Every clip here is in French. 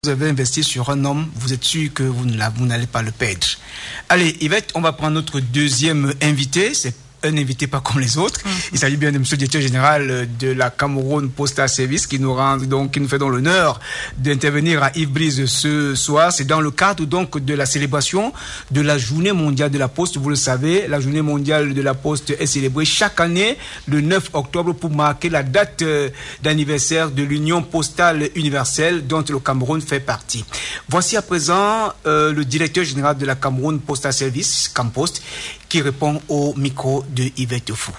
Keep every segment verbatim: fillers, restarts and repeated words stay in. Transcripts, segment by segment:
Vous avez investi sur un homme, vous êtes sûr que vous, vous n'allez pas le perdre. Allez, Yvette, on va prendre notre deuxième invité. C'est un invité pas comme les autres. Mm-hmm. Il s'agit bien de monsieur le directeur général de la Cameroun Postal Service qui nous rend donc, qui nous fait donc l'honneur d'intervenir à Yves-Brise ce soir. C'est dans le cadre donc de la célébration de la Journée mondiale de la Poste. Vous le savez, la Journée mondiale de la Poste est célébrée chaque année le neuf octobre pour marquer la date d'anniversaire de l'Union postale universelle dont le Cameroun fait partie. Voici à présent euh, le directeur général de la Cameroun Postal Service, Campost, qui répond au micro de Yvette Fou.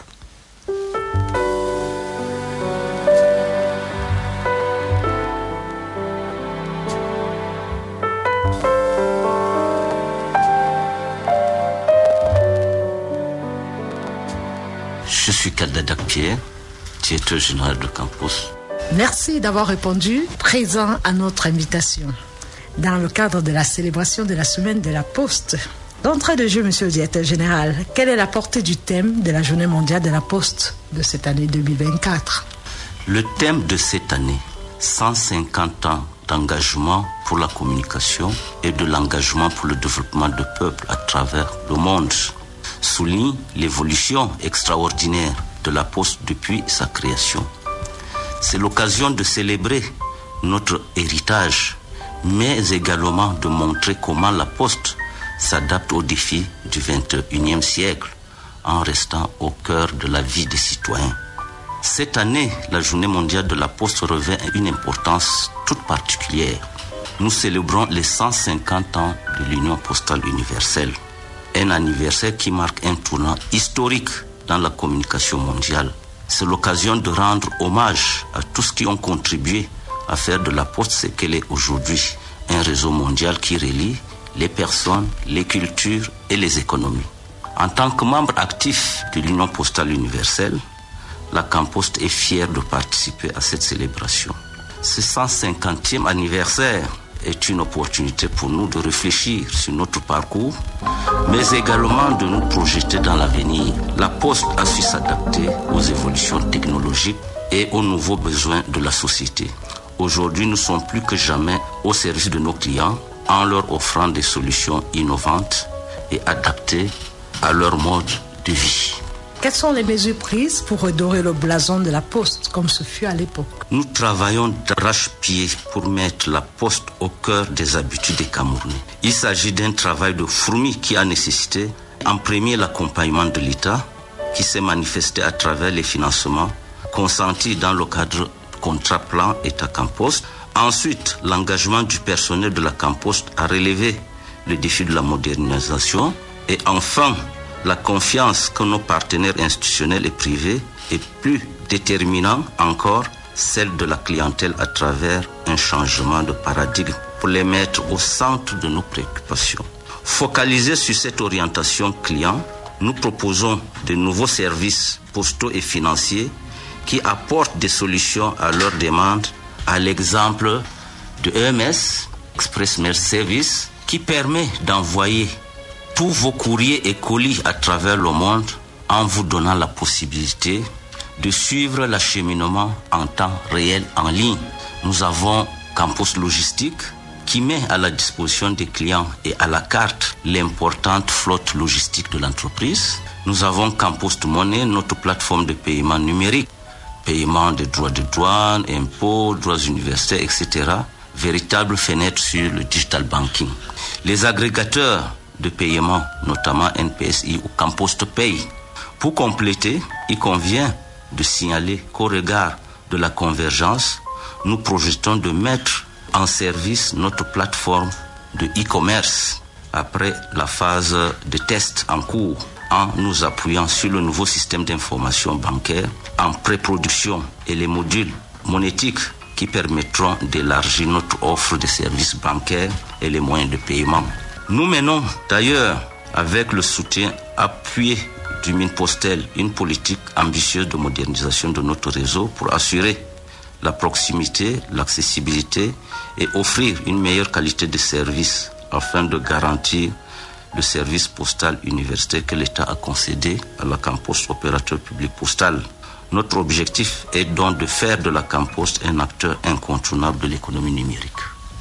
Je suis Kadadak Pierre, directeur général de Campost. Merci d'avoir répondu présent à notre invitation. Dans le cadre de la célébration de la semaine de la Poste, d'entrée de jeu, monsieur le directeur général, quelle est la portée du thème de la Journée mondiale de la Poste de cette année deux mille vingt-quatre? Le thème de cette année, cent cinquante ans d'engagement pour la communication et de l'engagement pour le développement de peuples à travers le monde, souligne l'évolution extraordinaire de la Poste depuis sa création. C'est l'occasion de célébrer notre héritage, mais également de montrer comment la Poste s'adapte aux défis du vingt et unième siècle en restant au cœur de la vie des citoyens. Cette année, la Journée mondiale de la Poste revêt une importance toute particulière. Nous célébrons les cent cinquante ans de l'Union postale universelle, un anniversaire qui marque un tournant historique dans la communication mondiale. C'est l'occasion de rendre hommage à tous qui ont contribué à faire de la Poste ce qu'elle est aujourd'hui, un réseau mondial qui relie les personnes, les cultures et les économies. En tant que membre actif de l'Union postale universelle, la Campost est fière de participer à cette célébration. Ce cent cinquantième anniversaire est une opportunité pour nous de réfléchir sur notre parcours, mais également de nous projeter dans l'avenir. La Poste a su s'adapter aux évolutions technologiques et aux nouveaux besoins de la société. Aujourd'hui, nous sommes plus que jamais au service de nos clients, en leur offrant des solutions innovantes et adaptées à leur mode de vie. Quelles sont les mesures prises pour redorer le blason de la Poste, comme ce fut à l'époque? Nous travaillons d'arrache-pied pour mettre la Poste au cœur des habitudes des Camerounais. Il s'agit d'un travail de fourmi qui a nécessité, en premier, l'accompagnement de l'État, qui s'est manifesté à travers les financements consentis dans le cadre du contrat plan État-Campost. Ensuite, l'engagement du personnel de la Campost a relevé le défi de la modernisation. Et enfin, la confiance que nos partenaires institutionnels et privés et plus déterminant encore, celle de la clientèle à travers un changement de paradigme pour les mettre au centre de nos préoccupations. Focalisés sur cette orientation client, nous proposons de nouveaux services postaux et financiers qui apportent des solutions à leurs demandes, à l'exemple de E M S, Express Mail Service, qui permet d'envoyer tous vos courriers et colis à travers le monde en vous donnant la possibilité de suivre l'acheminement en temps réel en ligne. Nous avons Campost Logistique qui met à la disposition des clients et à la carte l'importante flotte logistique de l'entreprise. Nous avons Campost Monnaie, notre plateforme de paiement numérique, paiement des droits de douane, impôts, droits universitaires, et cetera. Véritable fenêtre sur le digital banking. Les agrégateurs de paiement, notamment N P S I ou Campost Pay. Pour compléter, il convient de signaler qu'au regard de la convergence, nous projetons de mettre en service notre plateforme de e-commerce après la phase de test en cours, en nous appuyant sur le nouveau système d'information bancaire en pré-production et les modules monétiques qui permettront d'élargir notre offre de services bancaires et les moyens de paiement. Nous menons d'ailleurs, avec le soutien appuyé du Minpostel, une politique ambitieuse de modernisation de notre réseau pour assurer la proximité, l'accessibilité et offrir une meilleure qualité de service afin de garantir le service postal universitaire que l'État a concédé à la Campost, opérateur public postal. Notre objectif est donc de faire de la Campost un acteur incontournable de l'économie numérique.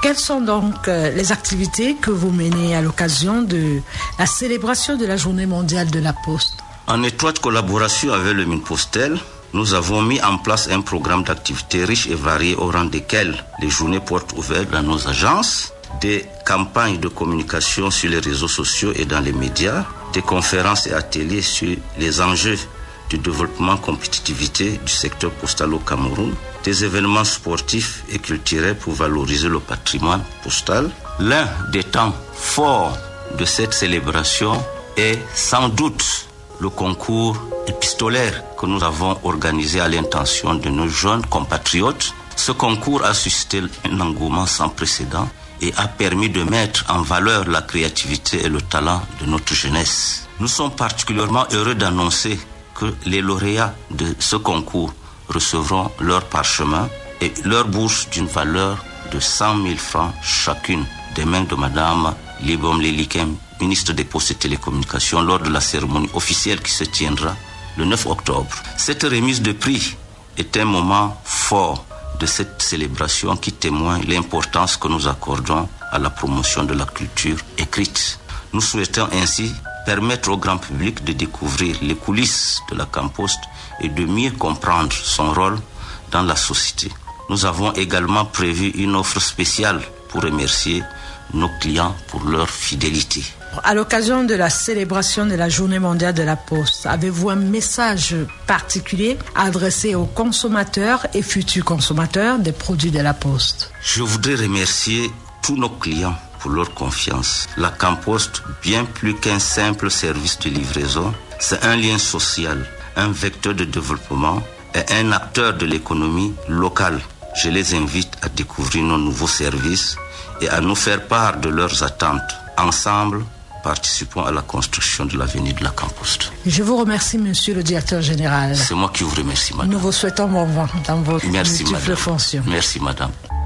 Quelles sont donc euh, les activités que vous menez à l'occasion de la célébration de la Journée mondiale de la Poste? En étroite collaboration avec le Minpostel, nous avons mis en place un programme d'activités riche et varié au rang desquelles les journées portes ouvertes dans nos agences, des campagnes de communication sur les réseaux sociaux et dans les médias, des conférences et ateliers sur les enjeux du développement compétitivité du secteur postal au Cameroun, des événements sportifs et culturels pour valoriser le patrimoine postal. L'un des temps forts de cette célébration est sans doute le concours épistolaire que nous avons organisé à l'intention de nos jeunes compatriotes. Ce concours a suscité un engouement sans précédent et a permis de mettre en valeur la créativité et le talent de notre jeunesse. Nous sommes particulièrement heureux d'annoncer que les lauréats de ce concours recevront leur parchemin et leur bourse d'une valeur de cent mille francs chacune des mains de Madame Libom Lelikem, ministre des Postes et Télécommunications, lors de la cérémonie officielle qui se tiendra le neuf octobre. Cette remise de prix est un moment fort de cette célébration qui témoigne l'importance que nous accordons à la promotion de la culture écrite. Nous souhaitons ainsi permettre au grand public de découvrir les coulisses de la Campost et de mieux comprendre son rôle dans la société. Nous avons également prévu une offre spéciale pour remercier nos clients pour leur fidélité. À l'occasion de la célébration de la Journée mondiale de la Poste, avez-vous un message particulier adressé aux consommateurs et futurs consommateurs des produits de la Poste? Je voudrais remercier tous nos clients pour leur confiance. La Campost, bien plus qu'un simple service de livraison, c'est un lien social, un vecteur de développement et un acteur de l'économie locale. Je les invite à découvrir nos nouveaux services et à nous faire part de leurs attentes. Ensemble, participons à la construction de l'avenir de la Campost. Je vous remercie, monsieur le directeur général. C'est moi qui vous remercie, madame. Nous vous souhaitons bon vent dans vos Merci, multiples madame. fonctions. Merci, madame.